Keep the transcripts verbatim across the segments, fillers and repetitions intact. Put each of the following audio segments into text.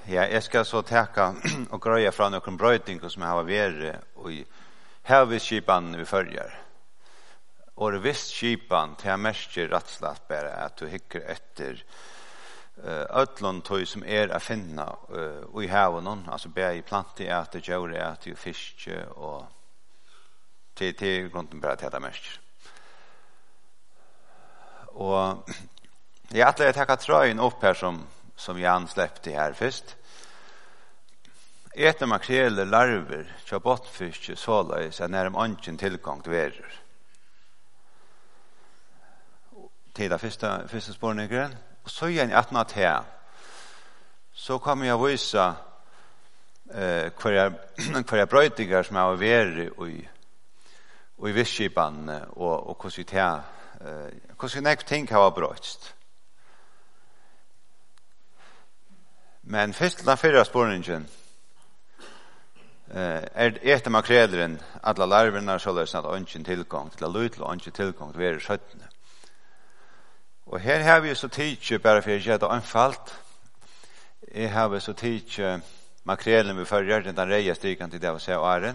Ja, jeg skal så teka og grøya fra noen brøyting som jeg har vært i helvisskipan vi følger. Og visst skipan til jeg merker rettslagt bare at du hikker etter ødlån tøy som er å finne uh, i haven, altså bare i planteæter, djøreæter, fiske og til, til grunnen bare til jeg merker. Og jeg atler jeg takker trøyen opp her som som Jan släppte här först. Äter makreller, larver, tja bottenfiske, såleis, er när de anken tillgång till verer. Till det första, första spårningen. Och så igen att natt här. Så kommer jag visa eh, kvar bröjtigar som har varit i, i visskipan och, och hur det här, hur det ting har bröjts. Men først til den fyrre spårningen eh, er etter makreleren alle larverne så løsner at ønsken tilgang til å lytte og ønsken tilgang til å være skjøttene. Og her har vi så tidlig, bare for å gjøre det anfalt, jeg har så tidlig makrelen vi følger, den reie strikken til det å se åren.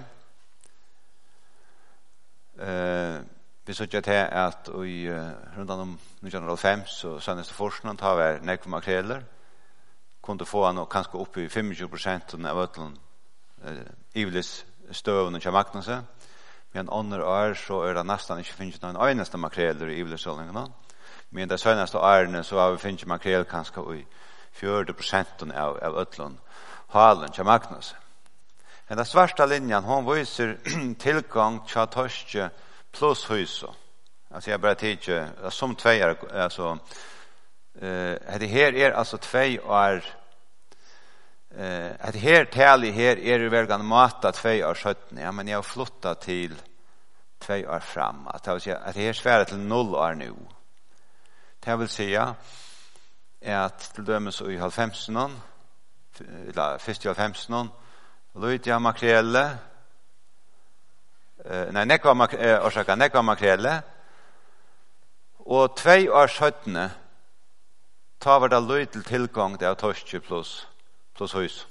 Eh, vi så ikke til at i uh, rundt om nittenhundrafem så sønneste forskningen tar vi nekve makreler, kunde få han och kanske upp i tjugofem procent av ödlån eh, ivlis stövn och Magnusen. Men under år så är det nästan inte finns någon enaste makreler i ivlisålningarna. Men det senaste åren så har vi finns makrel kanske i fyrtio procent av, av ödlån halen till Magnusen. Den svarta linjen hon visar tillgång till torske plus huso. Alltså jag bara tänker som två är alltså eh det här är alltså två år eh att här tali här är det väl mata två år sjutton. Ja men jag har flyttat till två år fram att jag säger att det är svärt till noll år nu. Det vill säga att till dömes i halvfemton eller första halvfemton Lut jag makrelle eh nej nekva makrelle orsaka nekva makrelle och två år sjutton ta var det løy til tilgang til torske plus, plus hus.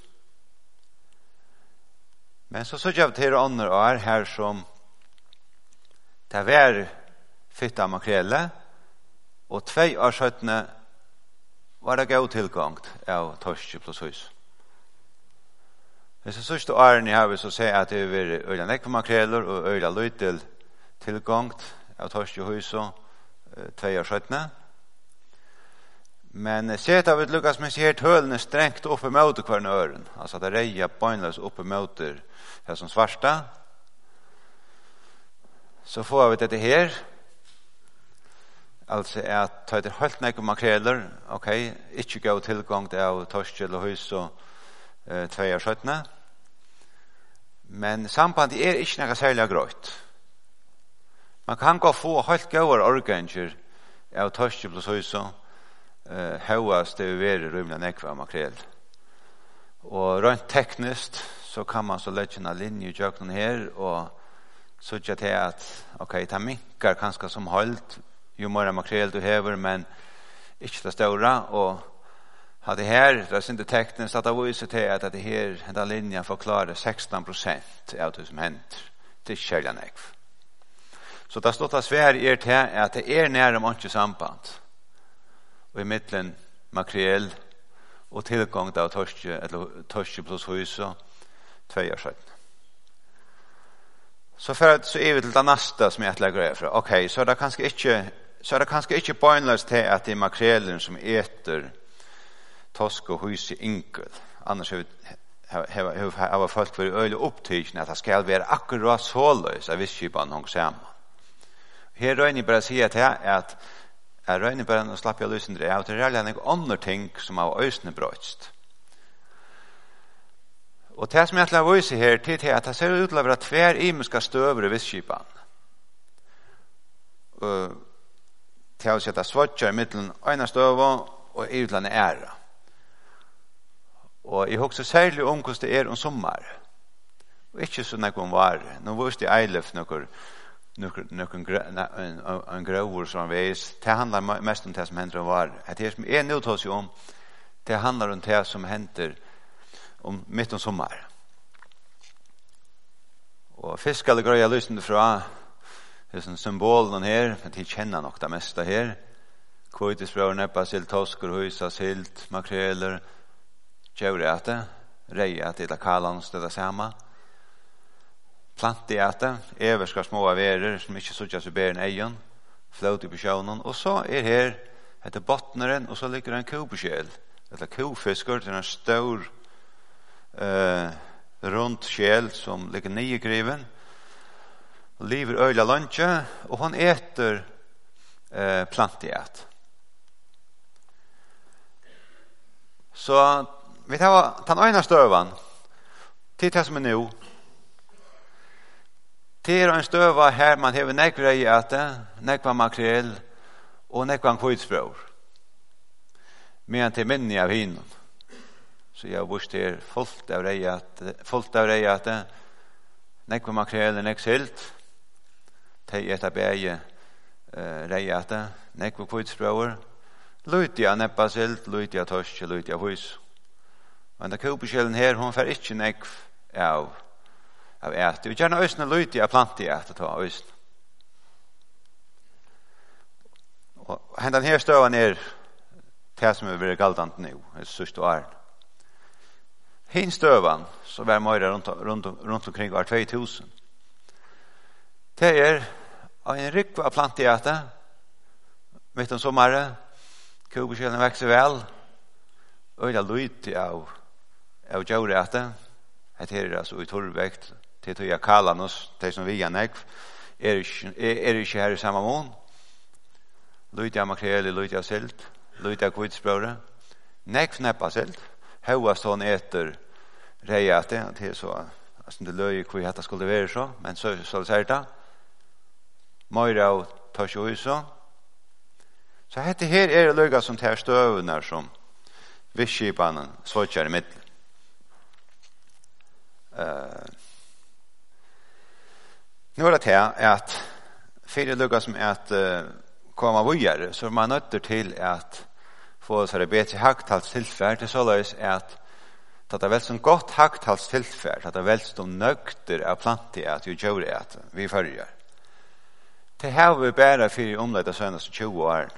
Men så så jeg til andre år her som det var fytta av makrelle, og två år sjøttene var det god tilgang av torske plus hus. Hvis jeg sørste årene har vi så se at det var øyla nekva makreller og øyla løy til tilgang av torske hus og två år sjøttene. Men sett av ett lukas med sig tölne strängt upp i mot kvar ören. Alltså det reja pointless upp i mot det som svarta. Så får vi det här. Alltså att ta det helt näck makreller. Okej, okay, inte gå tillgång till av torsk eller hus och eh, två år sjutton. Men sambandet är inte något särskilt grått. Man kan gå få helt goda organer av torsk plus hus och eh höast det är rymliga nekva makrel. Och rent tekniskt så kan man så lägga en linje i jöknen här och så att det är att okej, det minkar kanske som hållt ju mer makrel du häver men inte det stora och hade här det är inte tekniskt att det visar till att det här den linjen förklarar sexton procent av det som hänt till kärliga nekv. Så det står att Sverige är till att det är nära mycket samband. Och i mitten makrel och tillgång till torske eller torske plus hus och två år sedan. Så för att så är det till nästa som jag lägger för. Okej, okay, så är det kanske inte så är det kanske inte pointless till att det är makrelen som äter torsk och hus i enkel. Annars har har har folk för öl upptagna att det ska vara akkurat så lös av visskipan hon samman. Här rör ni bara säga till att jag rör ni bara att slappa jag lyssna det. Det är en annan ting som har ösne brötst. Och det som jag ätlar visa här till är att det ser ut att vara tvär imiska stöver i visskipan. Till att sätta svartjar i mitten ena stöva och i utlandet ära. Och jag har också särskilt om hur det är om sommar. Och inte så när det var. Nu var det eilöf någon en grövor som vis. Det handlar mest om det som händer och var. Det som är nu tar sig om det handlar om det som händer om, mitt om sommar. Og fisk skal grøya lysende fra det er symbolen her, men de kjenner nok det meste her. Kvoitisbrøver, neppa, silt, tosker, husa, silt, makreler, djaureate, reiate, eller kalans, det er samme. Planteate, everska små averer, som ikke sutjas i bæren egen, flåt i besjønnen, og så er her etter bottneren, og så ligger en kobeskjel, eller kofisker, det er en stor uh, rundt skjel som ligger nye i griven, og lever øyla lunsje, og han eter uh, planteat. Så vi tar den øyne støven, til det som er nå, det er en støva her man hever nekva reiate, nekva makrel og nekva kvitsbrøver. Men til minne av hinen. Så jeg har bort her fullt av reiate, fullt av reiate, nekva makrel og nekva silt. Til etter beie uh, reiate, nekva kvitsbrøver. Lutia neppa silt, lutia torsk, lutia hus. Men da kubeskjelen her, hun får ikke nekv av av æte. Vi gjerne øsne lutia planti æte ta øsne. Og hendan her støvan er det som er vært galdant nå, er sørst og æren. Hin støvan, som er møyre rundt, rundt, rundt omkring år två tusen, det er en rikva av planti æte, mitt om sommare, kubeskjelen vekser vel, øyla lutia av av djaureate, et her er altså i torrvekt, til tog jeg kaller oss, de som vi er nekv, er ikke, er, er ikke her i samme mån. Lutia makrel, lutia silt, lutia kvitsbrøre, nekv neppa silt, høyast hon etter reiate, det er så, altså det løy hvor dette skulle være så, men så, så det sier det, møyre av torsjøyso. Så dette her er løyga som tar støvene som visskipanen svåtjer i midten. Uh, nu er det til at fire lukka som er at uh, komme videre, så er man nødt til at få seg det bedre haktals-tilfær, til så løs at det er vel som godt haktals-tilfær, det er vel som nøgter av planti at vi gjør det at vi følger. Det har vi bare fire omledet sønnes tjue år.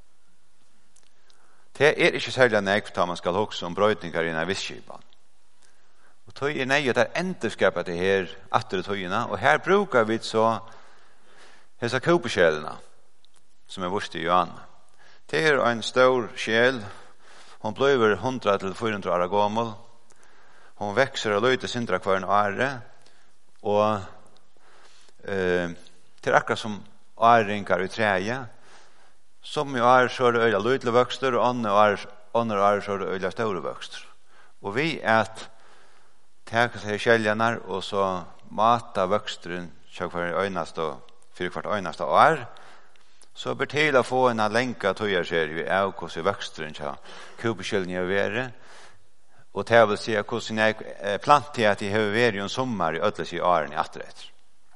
Det er ikke særlig nekv da man skal huske om brøytninger i en visskipan. Og tøy er nøye at enderskapet det her atter tøyene, og her brukar vi så hessa kubeskjelene, som er vurst i Johan. Det er en stor skjel, hun blir hundra til fire hundra år gammel, hun vekser og løyter sindra hver en åre, og eh, det er akkurat som åringar i treje, som jo er så er det øyla løytle vøkster, og andre er så er det øyla store vøkster. Og vi at teka seg skjeljanar og så mata vøksteren tjokk for øynast og fyrir kvart øynast og år, så ber til å få en lenka tøyarserie av hvordan vøksteren tja kubeskjeljen er vere, og til å si hvordan jeg planter at de har vært i en sommer i ødles i åren i atterett.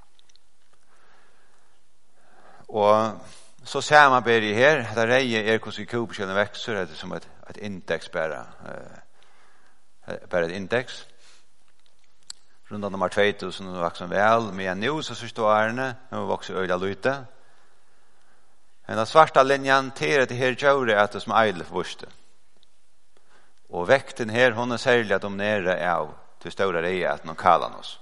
Og så ser man bare her, at det reier er hvordan kubeskjeljen vekser, det er som et, et indeks bare, bare et indeks. Rundt nummer två tusen og voksen vel, men nå så synes du årene, nå vokser øyla lute. Den svarta linjen til at det her gjør at det som eile forvorste. Og vekten her, hun er særlig at dominere av til større reie at noen kaller oss.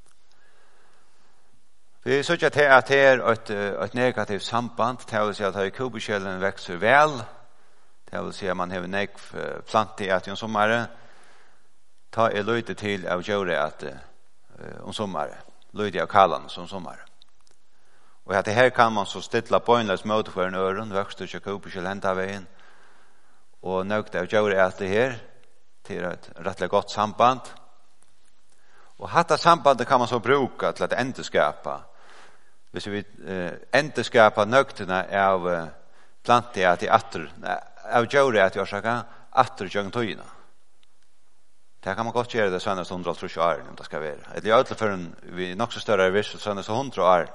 Vi synes at det er et, et negativt samband, det vil si at kubeskjelen vekser vel, det vil si at man har nekv planti at i en sommer, ta er løyte til av gjøre at uh, om sommaren, løyte av kallan som sommaren. Og at det her kan man så stilla pointless mot for en øren, vokster ikke kubeskjel hent av veien, og nøgte av gjøre at det her til et rettelig godt samband. Og hatta sambandet kan man så bruka til at endeskapa. Hvis vi uh, endeskapa nøgtene av uh, planti at i atter, av gjøre at i årsaka, atter gjøng tøyina. Det kan man godt gjøre det sønnes hundra og trus år, om det skal være. Eller i ødelig for en vi nok så større vis, sønnes hundra år.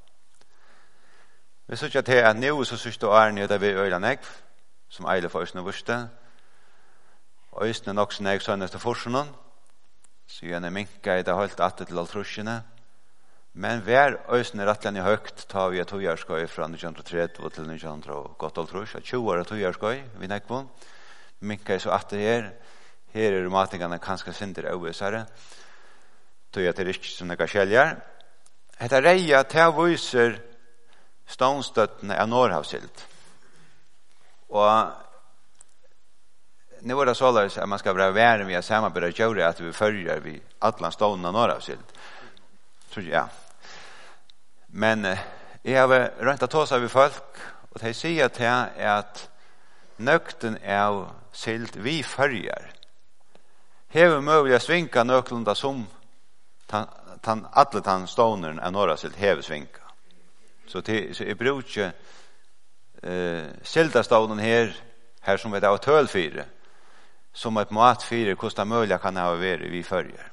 Vi synes at det er nå så synes du årene gjør det vi øyla nekv, som eiler for Østene Vurste. Og Østene nok så nekv sønnes til forsen. så gjerne minka i det holdt atter til altrusjene. Men hver øysene rettelig høyt tar vi et togjerskøy fra nitton tretti til nitton godt altrusj, tjue år togjerskøy, vi nekvån. Minka i så atter her, her er romatikerne kanskje sinter overvisere, tog jeg til ikke som nega skjeljar. Hetta reia til viser stånstøttene av Norrhavsild. Og nu er det således at man skal være vær med å samarbeide gjøre at vi følger vi alle stående av Norrhavsild. Tror jeg, ja. Men eh, jeg har rønt å ta seg ved folk, og de sier til at nøkten av sild vi følger. Hever mulig å svinka nøklunda som tan, tan, alle tan stående av Norrhavsild hever svinka. Så, til, så jeg bruker ikke eh, sildastånden her, her som er det av tølfire, som et matfire, hvordan mulig kan ha vært vi følger.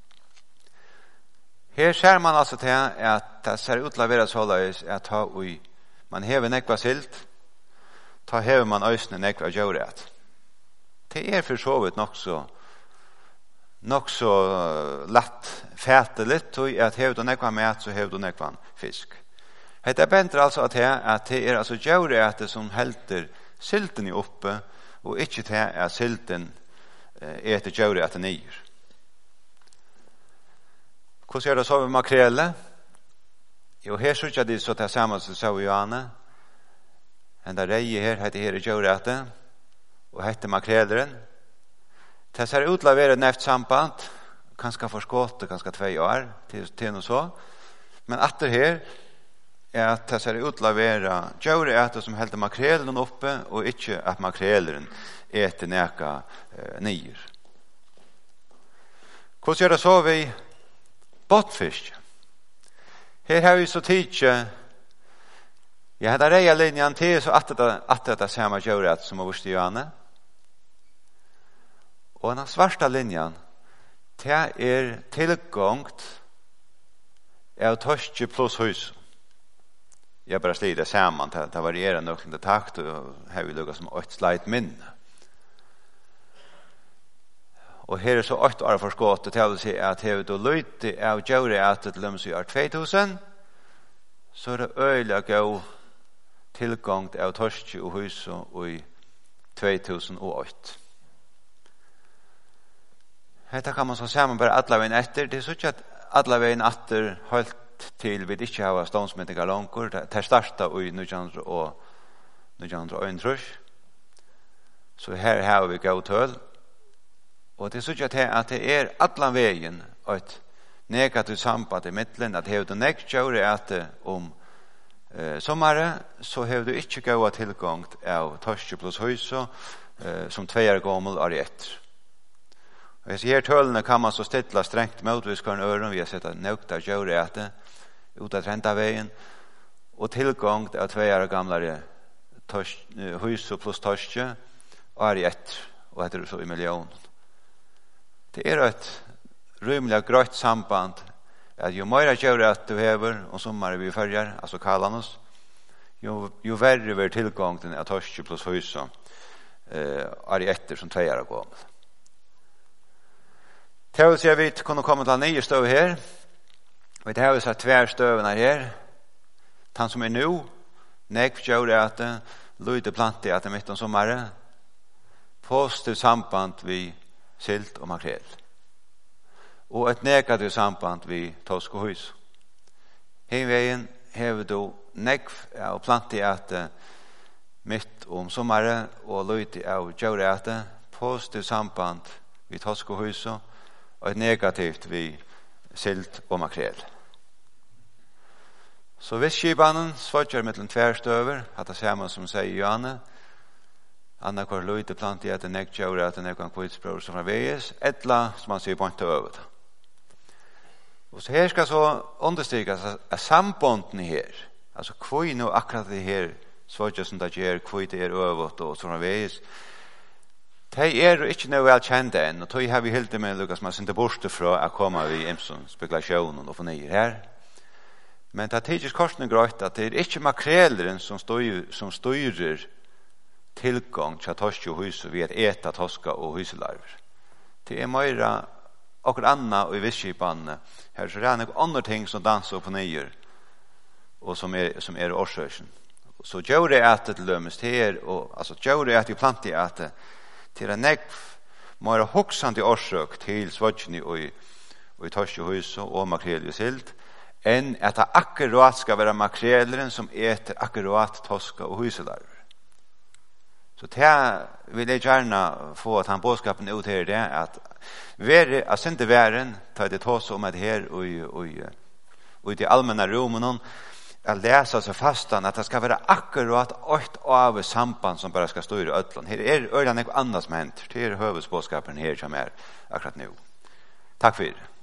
Her ser man altså til at det ser ut til å være således at ta ui, man hever nekva silt, ta hever man øysene nekva gjøret. Det er for så vidt nok så nok så lett fæte litt, og at hever du nekva mat, så hever du nekva fisk. Det benter altså at det, at det er altså gjøret som helter silten i oppe, og ikke til at silten er til gjøret at det nyer. Hvordan er det så med makrele? Jo, her synes jeg de så til sammen som sa i Johanne. En der reie her, heter her i gjøret, og heter makreleren. Det ser ut til å være neft samband, kanskje for skåte, kanskje tvei år, til, til noe så. Men etter her, er at det ser ut til å være gjøret som heter makrelen oppe, og ikke at makreleren etter neka eh, nyer. Hvordan er det så vi botfisk? Her har vi så tidlig, jeg hadde reia linjen til, så at det, at det er samme gjøret som har vært i Johanne. Og den svarte linjen, det er tilgångt av torske pluss hus. Jeg bare slider det sammen, det, det varierer nok til takt, og her vil lukket som et sleit minne. Og her er så åtte år forskått, og det vil si at her du løyte av gjøret at det lømmes i år två tusen, så er det øyelig å gå tilgångt av torske og hus i två tusen åtta. Hetta kan man så sammen bare alle veien etter. Det er så ikke at alle veien etter holdt til vi ikke har stånsmyndinger langer. Det startet i nitton hundre. Så her har vi gått tøl. Og det er så ikke at det er alle veien et negativt samband i midtelen. At har du nekt gjør at om eh, sommeren, så har du ikke gått tilgang av torske pluss huset, eh, som tvei er gammel og etter. Og jeg sier tølene kan man så stilla strengt motviskaren øren, vi har sett at nøkta gjøreate ut av trentaveien, og tilgang av tveier gamle hus og pluss torske, og er i ett, og etter så i millionen. Det er et rymelig grøtt samband, at jo mer gjøreate du hever, og sommer vi følger, altså kalanus, jo, jo verre vil tilgangen av torske pluss hus, eh, er i etter som tveier er gammel. Det vil si at vi kunne komme til nye støv her. Vi har sett tver støvene her. Den som er nå, nekv gjør at det, lyde plantet at det midt om sommeren, positivt samband vi silt og makrel. Og et negativt samband vi tosk og hus. Henveien har du nekv og plantet at det midt om sommeren, og lyde av gjør at det, positivt samband vi tosk og hus, og et negativt vi silt og makrel. Så hvis skibanen svartjer mellom tverstøver, at det samme som sier Johanne, Anna kvar løyte plant i at det nekjøver at det nekkan kvitsprøver som er veis, etla som man sier point til øvet. Og så her skal så understrykas at sambonden her, altså kvui nå akkurat det her svartjer som det gjør, kvui det er øvet og som er veis, de er ikke noe vel kjente enn, og de har vi helt med Lukas, man sender borste fra å komme i Imson spekulasjonen og få nye her. Men det er tidligst korsene grøyt at det er ikke makreleren som, styr, som styrer tilgang til torske og hus ved et eta toska og huselarver. Det er mer och anna och i visskipan här så är det andra ting som dansar på nyer och som är som är orsöken. Så gör det att det lömst här och alltså gör det att vi plantar att till en neck mer hoxande orsök till svåtchen och i och i torskehus och makrel och silt än att det akkurat ska vara makreleren som äter akkurat torska och huselarver. Så det vill jag gärna få att han bådskapen ut här det att vare att inte vären tar det tas om att här och i och i och i de allmänna rummen att läsa sig fastan att det ska vara akkurat ett av samband som bara ska stå i ödlan. Här är ödlan något annat som hänt. Det är huvudspåskapen här som är akkurat nu. Tack för det.